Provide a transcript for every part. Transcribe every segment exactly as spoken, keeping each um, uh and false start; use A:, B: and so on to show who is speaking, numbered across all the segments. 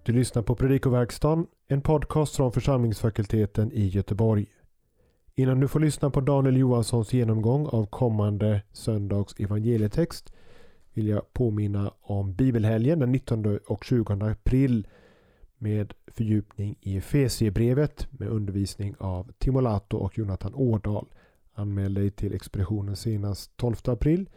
A: Du lyssnar på Predikoverkstan, en podcast från församlingsfakulteten i Göteborg. Innan du får lyssna på Daniel Johanssons genomgång av kommande söndags evangelietext vill jag påminna om bibelhelgen den nittonde och tjugonde april med fördjupning i Efesiebrevet med undervisning av Timo Lato och Jonathan Årdal. Anmäl dig till expeditionen senast tolfte april.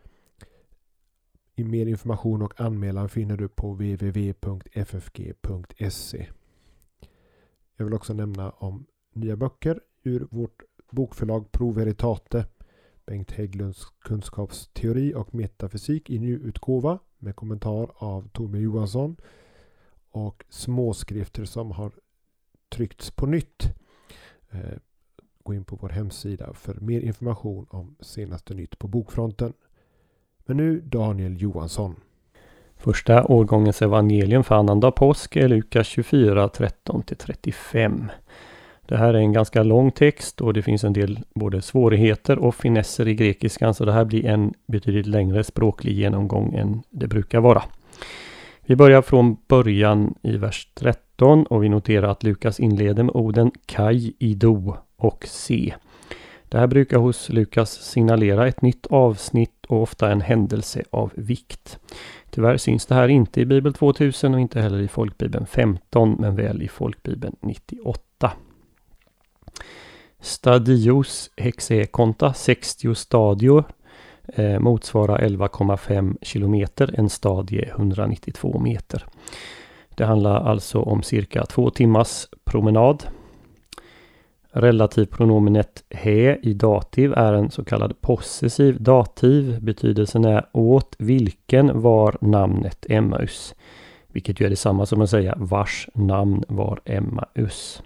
A: I mer information och anmälan finner du på w w w punkt f f g punkt se. Jag vill också nämna om nya böcker ur vårt bokförlag Pro Veritate. Bengt Hägglunds kunskapsteori och metafysik i nyutgåva med kommentar av Torbjörn Johansson. Och småskrifter som har tryckts på nytt. Eh, gå in på vår hemsida för mer information om senaste nytt på bokfronten. Men nu Daniel Johansson.
B: Första årgångens evangelium för annandag påsk är Lukas tjugofyra, tretton till trettiofem. Det här är en ganska lång text och det finns en del både svårigheter och finesser i grekiskan, så det här blir en betydligt längre språklig genomgång än det brukar vara. Vi börjar från början i vers tretton och vi noterar att Lukas inleder med orden kai, ido och se. Det här brukar hos Lukas signalera ett nytt avsnitt och ofta en händelse av vikt. Tyvärr syns det här inte i Bibel tvåtusen och inte heller i Folkbibeln femton, men väl i Folkbibeln nittioåtta. Stadios hexekonta sextio stadior eh, motsvarar elva komma fem kilometer, en stadie hundranittiotvå meter. Det handlar alltså om cirka två timmars promenad. Relativpronomenet he i dativ är en så kallad possessiv dativ. Betydelsen är åt vilken var namnet Emmaus. Vilket ju är detsamma som att säga vars namn var Emmaus.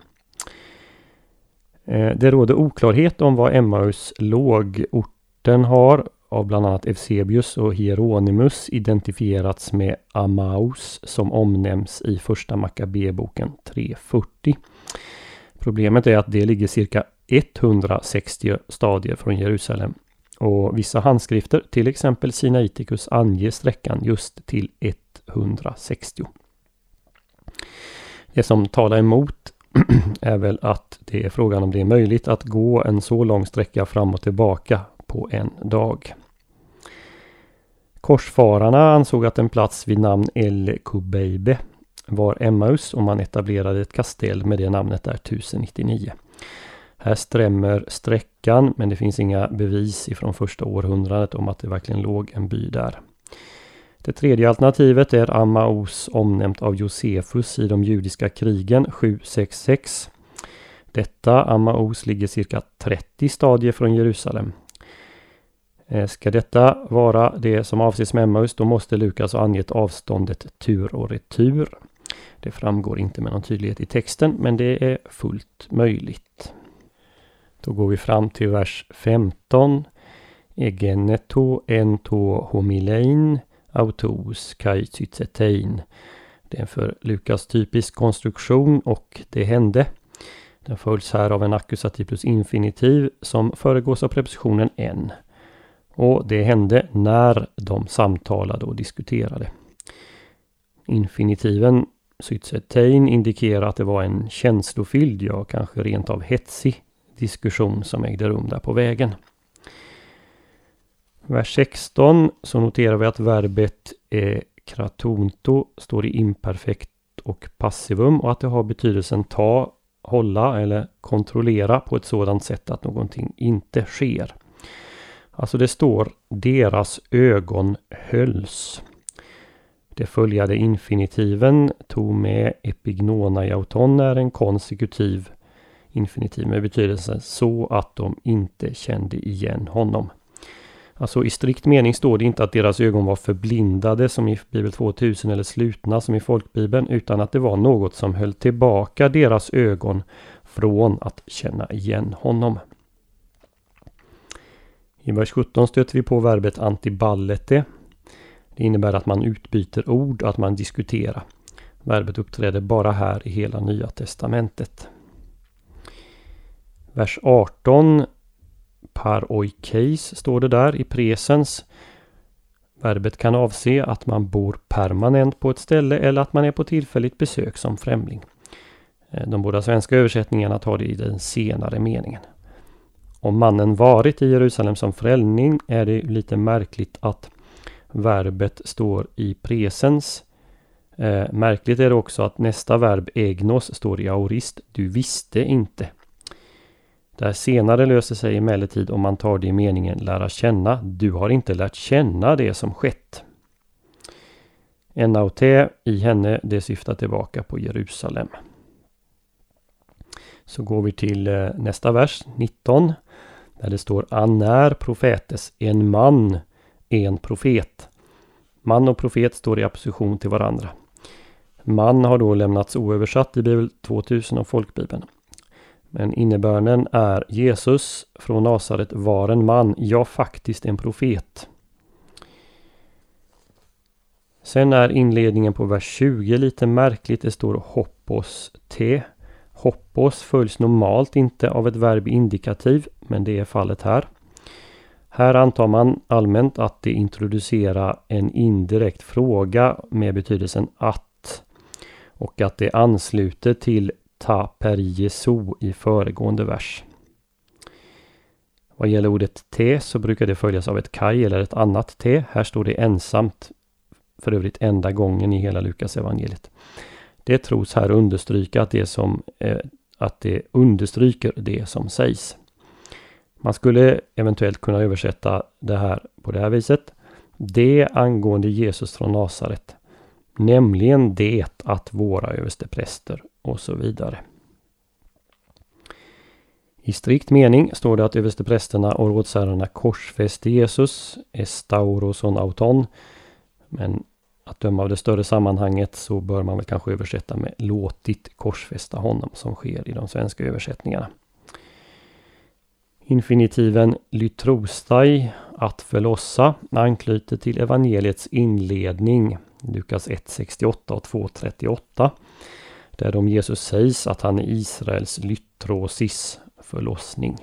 B: Det råder oklarhet om vad Emmaus låg. Orten har av bland annat Eusebius och Hieronymus identifierats med Amaus som omnämns i första Makabeboken tre fyrtio. Problemet är att det ligger cirka etthundrasextio stadier från Jerusalem och vissa handskrifter, till exempel Sinaiticus, anger sträckan just till etthundrasextio. Det som talar emot är väl att det är frågan om det är möjligt att gå en så lång sträcka fram och tillbaka på en dag. Korsfararna ansåg att en plats vid namn El Kubeibe var Emmaus och man etablerade ett kastell med det namnet där tusen nittionio. Här stämmer sträckan, men det finns inga bevis ifrån första århundradet om att det verkligen låg en by där. Det tredje alternativet är Amaus, omnämnt av Josefus i de judiska krigen sju sex sex. Detta Amaus ligger cirka trettio stadier från Jerusalem. Ska detta vara det som avses med Emmaus, då måste Lukas ha angett avståndet tur och retur. Det framgår inte med någon tydlighet i texten, men det är fullt möjligt. Då går vi fram till vers femton. Egeneto ento homilein autos kai tsytsetein. Det är en för Lukas typisk konstruktion och det hände. Den följs här av en ackusativ plus infinitiv som föregås av prepositionen en. Och det hände när de samtalade och diskuterade. Infinitiven sytsetein indikerar att det var en känslofylld, ja kanske rent av hetsig diskussion som ägde rum där på vägen. Vers sexton så noterar vi att verbet är kratonto står i imperfekt och passivum och att det har betydelsen ta, hålla eller kontrollera på ett sådant sätt att någonting inte sker. Alltså det står deras ögon hölls. Det följande infinitiven tog med epignonaiauton är en konsekutiv infinitiv med betydelsen så att de inte kände igen honom. Alltså i strikt mening står det inte att deras ögon var förblindade som i Bibel tvåtusen eller slutna som i Folkbibeln, utan att det var något som höll tillbaka deras ögon från att känna igen honom. I vers sjutton stöter vi på verbet antiballete. Det innebär att man utbyter ord och att man diskuterar. Verbet uppträder bara här i hela Nya testamentet. Vers arton, paroikeis står det där i presens. Verbet kan avse att man bor permanent på ett ställe eller att man är på tillfälligt besök som främling. De båda svenska översättningarna tar det i den senare meningen. Om mannen varit i Jerusalem som främling är det lite märkligt att verbet står i presens. Eh, märkligt är det också att nästa verb egnos står i aorist, du visste inte. Det senare löser sig emellertid om man tar det i meningen lära känna, du har inte lärt känna det som skett. En aute i henne, det syftar tillbaka på Jerusalem. Så går vi till eh, nästa vers, nitton, där det står anär profetes, en man, en profet. Man och profet står i opposition till varandra. Man har då lämnats oöversatt i Bibel tvåtusen och folkbibeln. Men innebörden är Jesus från Nasaret var en man, ja faktiskt en profet. Sen är inledningen på vers tjugo lite märkligt. Det står hoppos te. Hoppos följs normalt inte av ett verb indikativ, men det är fallet här. Här antar man allmänt att det introducerar en indirekt fråga med betydelsen att och att det ansluter till ta per Jesu i föregående vers. Vad gäller ordet te så brukar det följas av ett kai eller ett annat te. Här står det ensamt, för övrigt enda gången i hela Lukas evangeliet. Det tros här understryka att det, som, eh, att det understryker det som sägs. Man skulle eventuellt kunna översätta det här på det här viset. Det angående Jesus från Nasaret. Nämligen det att våra överstepräster och så vidare. I strikt mening står det att översteprästerna och rådsherrarna korsfäste Jesus, estauroson auton. Men att döma av det större sammanhanget så bör man väl kanske översätta med låtit korsfästa honom, som sker i de svenska översättningarna. Infinitiven lytrostai, att förlossa, anknyter till evangeliets inledning, Lukas ett sextioåtta och två trettioåtta, där om Jesus sägs att han är Israels lytrosis, förlossning.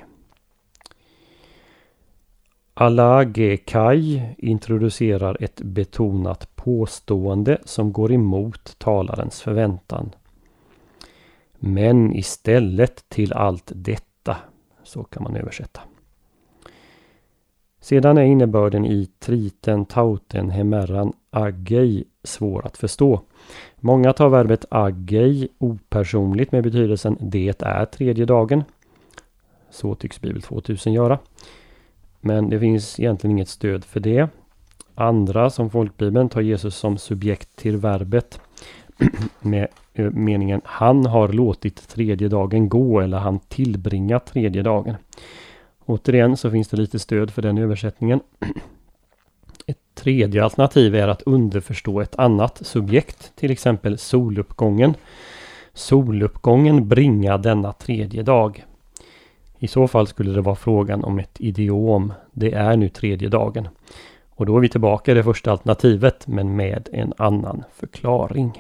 B: Alagekai introducerar ett betonat påstående som går emot talarens förväntan. Men istället till allt detta, så kan man översätta. Sedan är innebörden i triten, tauten, hemerran, agei svår att förstå. Många tar verbet agei opersonligt med betydelsen det är tredje dagen. Så tycks Bibel tvåtusen göra. Men det finns egentligen inget stöd för det. Andra, som folkbibeln, tar Jesus som subjekt till verbet med meningen han har låtit tredje dagen gå eller han tillbringat tredje dagen. Återigen så finns det lite stöd för den översättningen. Ett tredje alternativ är att underförstå ett annat subjekt, till exempel soluppgången. Soluppgången bringar denna tredje dag. I så fall skulle det vara frågan om ett idiom. Det är nu tredje dagen. Och då är vi tillbaka i det första alternativet, men med en annan förklaring.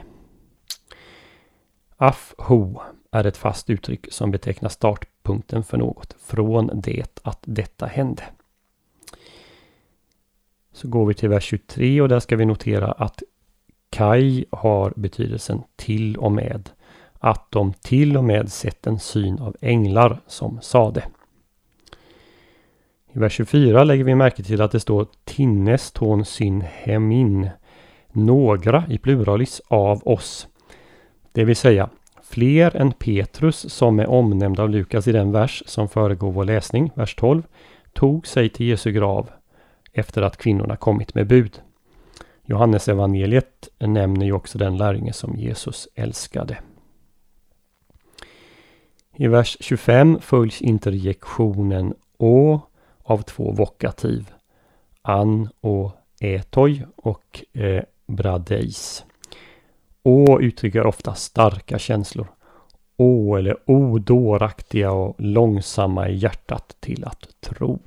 B: Afho är ett fast uttryck som betecknar startpunkten för något från det att detta hände. Så går vi till vers tjugotre och där ska vi notera att kai har betydelsen till och med. Att de till och med sett en syn av änglar som sade. I vers tjugofyra lägger vi märke till att det står tinnes ton syn hemin. Några i pluralis av oss. Det vill säga fler än Petrus som är omnämnd av Lukas i den vers som föregår vår läsning, vers tolv, tog sig till Jesu grav efter att kvinnorna kommit med bud. Johannes evangeliet nämner ju också den lärjunge som Jesus älskade. I vers tjugofem följs interjektionen å av två vokativ, an och etoi och eh, bradeis. Å uttrycker ofta starka känslor. Å eller odåraktiga och långsamma i hjärtat till att tro.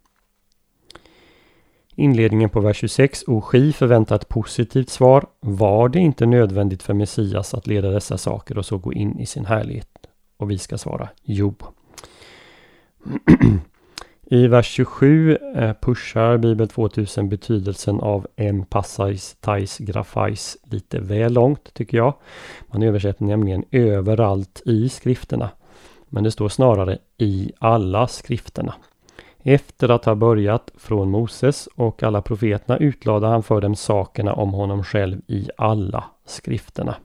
B: Inledningen på vers tjugosex. Oski förväntar ett positivt svar. Var det inte nödvändigt för Messias att leda dessa saker och så gå in i sin härlighet? Och vi ska svara jo. I vers tjugosju eh, pushar Bibel tvåtusen betydelsen av en passais tais grafais lite väl långt tycker jag. Man översätter nämligen överallt i skrifterna. Men det står snarare i alla skrifterna. Efter att ha börjat från Moses och alla profeterna utlade han för dem sakerna om honom själv i alla skrifterna.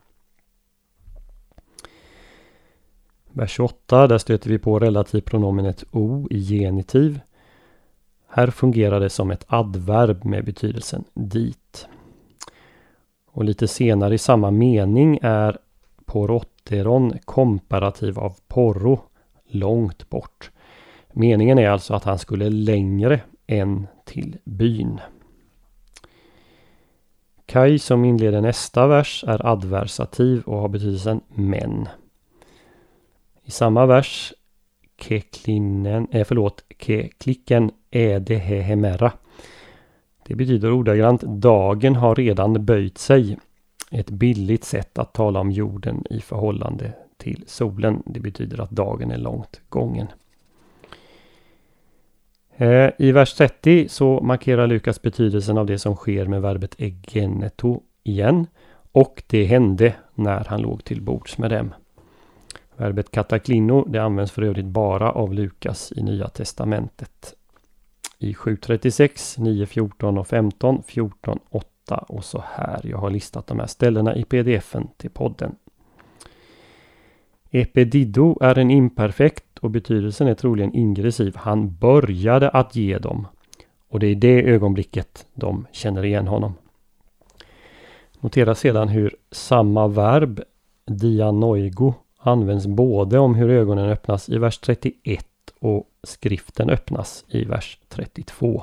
B: Vers tjugoåtta, där stöter vi på relativpronomenet o i genitiv. Här fungerar det som ett adverb med betydelsen dit. Och lite senare i samma mening är porotteron komparativ av porro, långt bort. Meningen är alltså att han skulle längre än till byn. Kai som inleder nästa vers är adversativ och har betydelsen men. I samma vers keklinen, eh, förlåt, kekliken ädehehemera. Det betyder ordagrant dagen har redan böjt sig. Ett billigt sätt att tala om jorden i förhållande till solen. Det betyder att dagen är långt gången. Eh, I vers trettio så markerar Lukas betydelsen av det som sker med verbet egeneto igen. Och det hände när han låg till bords med dem. Verbet kataklino, det används för övrigt bara av Lukas i Nya testamentet. I sju trettiosex, nio fjorton och femton, fjorton åtta och så här. Jag har listat de här ställena i pdf-en till podden. Epedido är en imperfekt och betydelsen är troligen ingressiv. Han började att ge dem. Och det är det ögonblicket de känner igen honom. Notera sedan hur samma verb, dianoigo, används både om hur ögonen öppnas i vers trettioett och skriften öppnas i vers trettiotvå.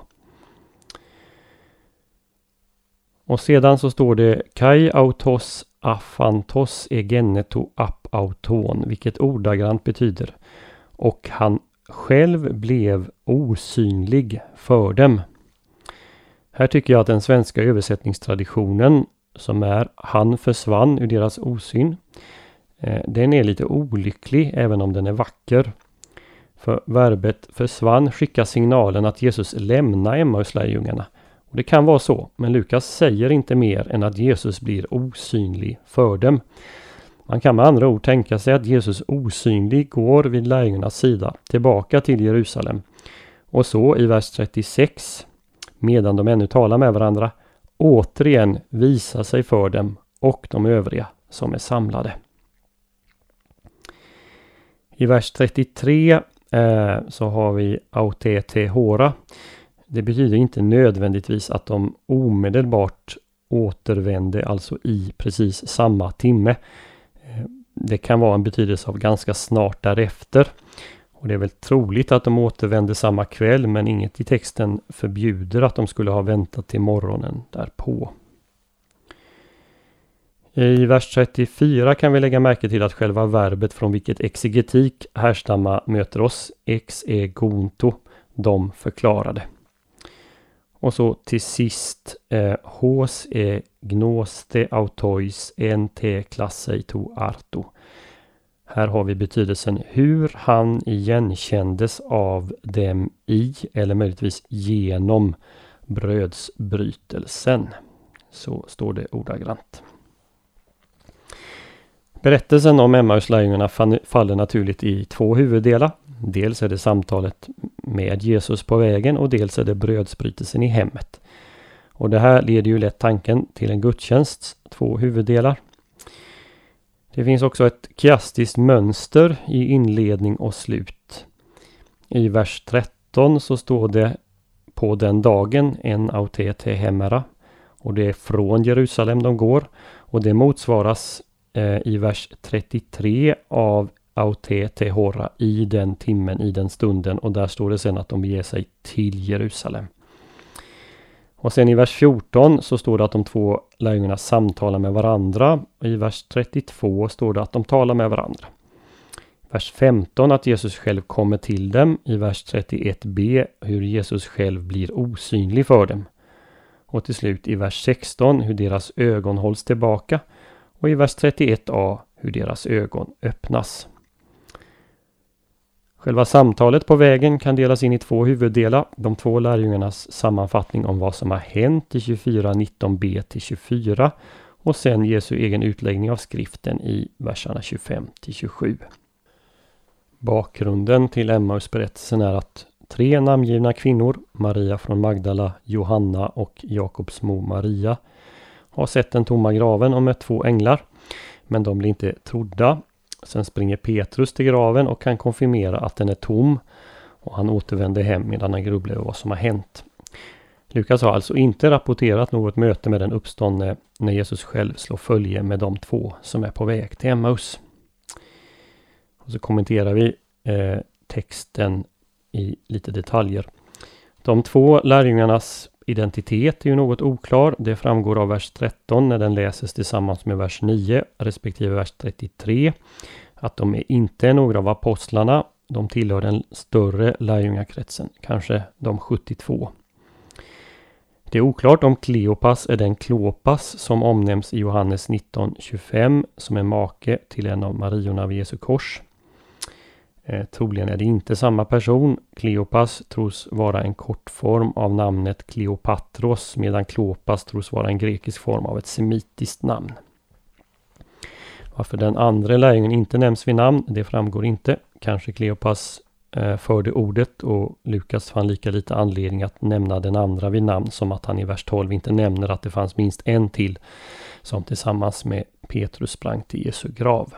B: Och sedan så står det kai autos aphantos egeneto ap auton, vilket ordagrant betyder och han själv blev osynlig för dem. Här tycker jag att den svenska översättningstraditionen som är han försvann ur deras osyn, den är lite olycklig även om den är vacker. För verbet försvann skickar signalen att Jesus lämnar Emmauslärjungarna. Och det kan vara så, men Lukas säger inte mer än att Jesus blir osynlig för dem. Man kan med andra ord tänka sig att Jesus osynlig går vid lärjungarnas sida tillbaka till Jerusalem. Och så i vers trettiosex, medan de ännu talar med varandra, återigen visar sig för dem och de övriga som är samlade. I vers trettiotre eh, så har vi autete hora. Det betyder inte nödvändigtvis att de omedelbart återvände, alltså i precis samma timme. Eh, det kan vara en betydelse av ganska snart därefter. Och det är väl troligt att de återvände samma kväll, men inget i texten förbjuder att de skulle ha väntat till morgonen därpå. I vers trettiofyra kan vi lägga märke till att själva verbet från vilket exegetik härstamma möter oss, ex egonto, de förklarade. Och så till sist, eh, hos e gnoste autois ente klasseito arto. Här har vi betydelsen hur han igenkändes av dem i, eller möjligtvis genom, brödsbrytelsen. Så står det ordagrant. Berättelsen om Emmauslärjungarna faller naturligt i två huvuddelar. Dels är det samtalet med Jesus på vägen och dels är det brödsbrytelsen i hemmet. Och det här leder ju lätt tanken till en gudstjänst, två huvuddelar. Det finns också ett kiastiskt mönster i inledning och slut. I vers tretton så står det på den dagen en autete hemera. Och det är från Jerusalem de går. Och det motsvaras eh, i vers trettiotre av autete hora i den timmen, i den stunden. Och där står det sen att de beger sig till Jerusalem. Och sen i vers fjorton så står det att de två lärjungarna samtalar med varandra. Och i vers trettiotvå står det att de talar med varandra. Vers femton att Jesus själv kommer till dem. I vers trettioett b hur Jesus själv blir osynlig för dem. Och till slut i vers sexton hur deras ögon hålls tillbaka. Och i vers trettioett a hur deras ögon öppnas. Själva samtalet på vägen kan delas in i två huvuddelar. De två lärjungarnas sammanfattning om vad som har hänt i tjugofyra nitton b till tjugofyra och sen Jesu egen utläggning av skriften i verserna tjugofem till tjugosju. Bakgrunden till Emmausberättelsen är att tre namngivna kvinnor, Maria från Magdala, Johanna och Jakobs mor Maria, har sett den tomma graven och mött två änglar, men de blir inte trodda. Sen springer Petrus till graven och kan konfirmera att den är tom, och han återvänder hem medan han grubblar över vad som har hänt. Lukas har alltså inte rapporterat något möte med den uppståndne när Jesus själv slår följe med de två som är på väg till Emmaus. Och så kommenterar vi eh, texten i lite detaljer. De två lärjungarnas identitet är ju något oklar. Det framgår av vers tretton när den läses tillsammans med vers nio respektive vers trettiotre. Att de är inte några av apostlarna. De tillhör den större lärjungakretsen, kanske de sjuttiotvå. Det är oklart om Kleopas är den Klopas som omnämns i Johannes nitton tjugofem som är make till en av Mariorna vid Jesu kors. Eh, troligen är det inte samma person. Kleopas tros vara en kortform av namnet Kleopatros, medan Klopas tros vara en grekisk form av ett semitiskt namn. Varför den andra lärjungen inte nämns vid namn, det framgår inte. Kanske Kleopas eh, förde ordet och Lukas fann lika lite anledning att nämna den andra vid namn som att han i vers tolv inte nämner att det fanns minst en till som tillsammans med Petrus sprang till Jesu grav.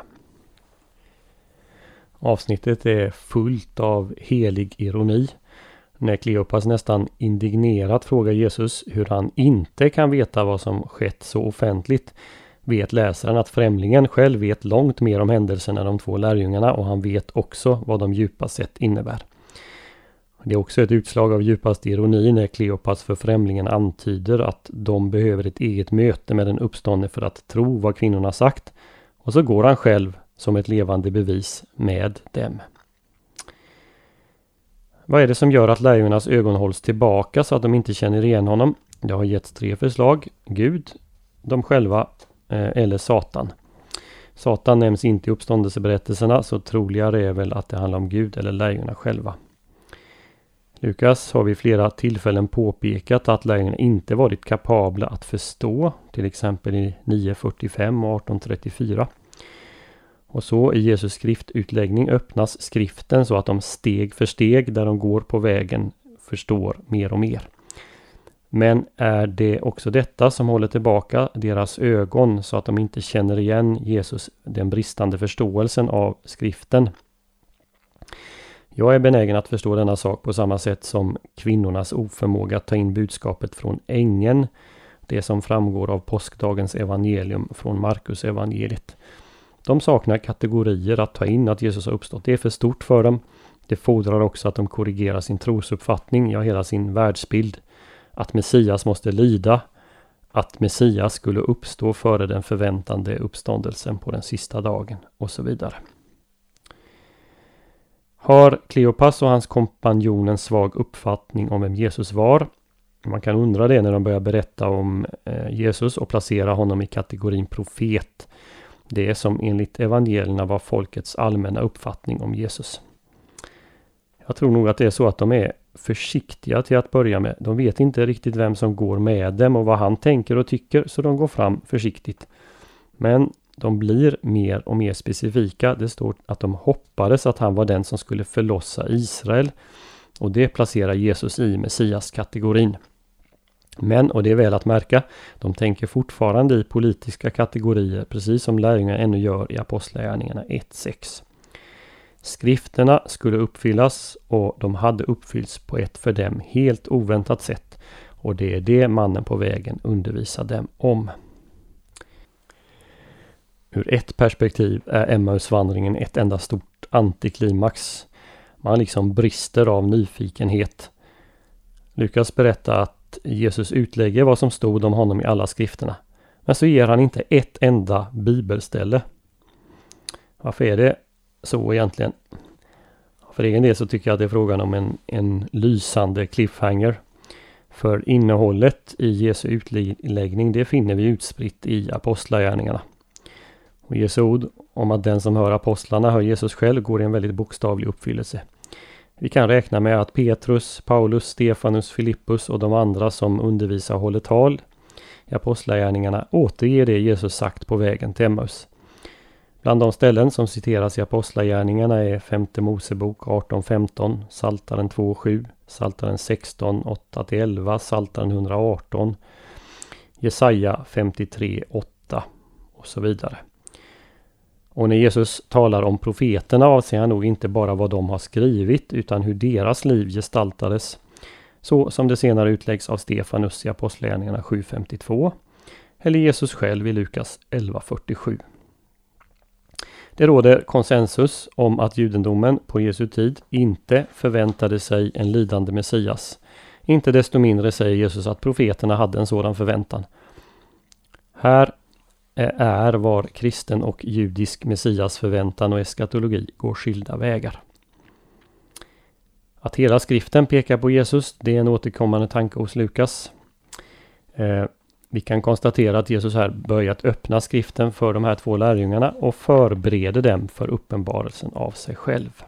B: Avsnittet är fullt av helig ironi. När Kleopas nästan indignerat frågar Jesus hur han inte kan veta vad som skett så offentligt, vet läsaren att främlingen själv vet långt mer om händelsen än de två lärjungarna, och han vet också vad de djupast sett innebär. Det är också ett utslag av djupaste ironi när Kleopas för främlingen antyder att de behöver ett eget möte med den uppståndne för att tro vad kvinnorna sagt, och så går han själv som ett levande bevis med dem. Vad är det som gör att lärjungarnas ögon hålls tillbaka så att de inte känner igen honom? Det har getts tre förslag: Gud, de själva eh, eller Satan. Satan nämns inte i uppståndelseberättelserna, så troligare är väl att det handlar om Gud eller lärjungarna själva. Lukas har vid flera tillfällen påpekat att lärjungarna inte varit kapabla att förstå, till exempel i nio fyrtiofem och arton trettiofyra. Och så i Jesus skriftutläggning öppnas skriften så att de steg för steg där de går på vägen förstår mer och mer. Men är det också detta som håller tillbaka deras ögon så att de inte känner igen Jesus, den bristande förståelsen av skriften? Jag är benägen att förstå denna sak på samma sätt som kvinnornas oförmåga att ta in budskapet från ängeln, det som framgår av påskdagens evangelium från Markus evangeliet. De saknar kategorier att ta in att Jesus har uppstått. Det är för stort för dem. Det fordrar också att de korrigerar sin trosuppfattning, ja hela sin världsbild. Att Messias måste lida. Att Messias skulle uppstå före den förväntande uppståndelsen på den sista dagen och så vidare. Har Kleopas och hans kompanjon en svag uppfattning om vem Jesus var? Man kan undra det när de börjar berätta om Jesus och placera honom i kategorin profet. Det som enligt evangelierna var folkets allmänna uppfattning om Jesus. Jag tror nog att det är så att de är försiktiga till att börja med. De vet inte riktigt vem som går med dem och vad han tänker och tycker, så de går fram försiktigt. Men de blir mer och mer specifika. Det står att de hoppades att han var den som skulle förlossa Israel, och det placerar Jesus i Messias-kategorin. Men, och det är väl att märka, de tänker fortfarande i politiska kategorier, precis som lärjungarna ännu gör i Apostlagärningarna ett sex. Skrifterna skulle uppfyllas, och de hade uppfyllts på ett för dem helt oväntat sätt, och det är det mannen på vägen undervisar dem om. Ur ett perspektiv är Emmausvandringen ett enda stort antiklimax. Man liksom brister av nyfikenhet. Lukas berättar att Jesus utlägger vad som stod om honom i alla skrifterna. Men så ger han inte ett enda bibelställe. Varför är det så egentligen? För egen del så tycker jag att det är frågan om en, en lysande cliffhanger. För innehållet i Jesu utläggning, det finner vi utspritt i Apostlagärningarna. Och Jesu ord om att den som hör apostlarna hör Jesus själv går i en väldigt bokstavlig uppfyllelse. Vi kan räkna med att Petrus, Paulus, Stefanus, Filippus och de andra som undervisar och håller tal i apostlagärningarna återger det Jesus sagt på vägen till Emmaus. Bland de ställen som citeras i apostlagärningarna är femte Mosebok arton femton, Psaltaren två sju, Psaltaren sexton åtta till elva, Psaltaren etthundraarton, Jesaja femtiotre åtta och så vidare. Och när Jesus talar om profeterna avser han nog inte bara vad de har skrivit utan hur deras liv gestaltades, så som det senare utläggs av Stefanus i apostlagärningarna sju femtiotvå eller Jesus själv i Lukas elva fyrtiosju. Det råder konsensus om att judendomen på Jesu tid inte förväntade sig en lidande Messias. Inte desto mindre säger Jesus att profeterna hade en sådan förväntan. Här är var kristen och judisk Messias förväntan och eskatologi går skilda vägar. Att hela skriften pekar på Jesus, det är en återkommande tanke hos Lukas. Eh, vi kan konstatera att Jesus här börjat öppna skriften för de här två lärjungarna och förbereder dem för uppenbarelsen av sig själv.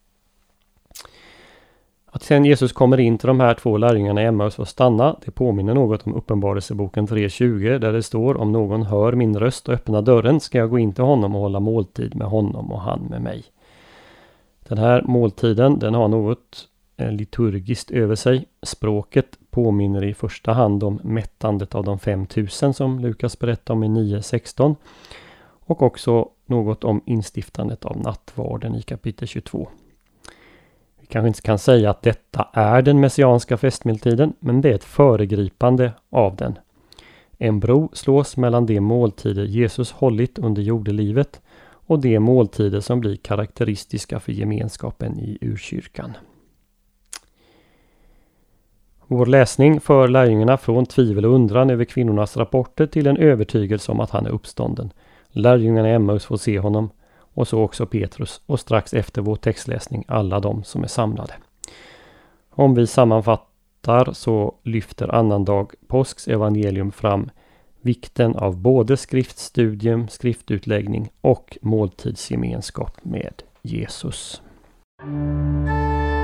B: Att sen Jesus kommer in till de här två lärjungarna i Emmaus och stanna, det påminner något om Uppenbarelseboken tre tjugo där det står: om någon hör min röst och öppnar dörren ska jag gå in till honom och hålla måltid med honom och han med mig. Den här måltiden, den har något liturgiskt över sig. Språket påminner i första hand om mättandet av de fem tusen som Lukas berättar om i nio sexton och också något om instiftandet av nattvarden i kapitel tjugotvå. Vi kanske inte kan säga att detta är den messianska festmåltiden, men det är ett föregripande av den. En bro slås mellan de måltider Jesus hållit under jordelivet och de måltider som blir karaktäristiska för gemenskapen i urkyrkan. Vår läsning för lärjungarna från tvivel och undran över kvinnornas rapporter till en övertygelse om att han är uppstånden. Lärjungarna i Emmaus får se honom och så också Petrus och strax efter vår textläsning alla de som är samlade. Om vi sammanfattar så lyfter annandag påsks evangelium fram vikten av både skriftstudium, skriftutläggning och måltidsgemenskap med Jesus.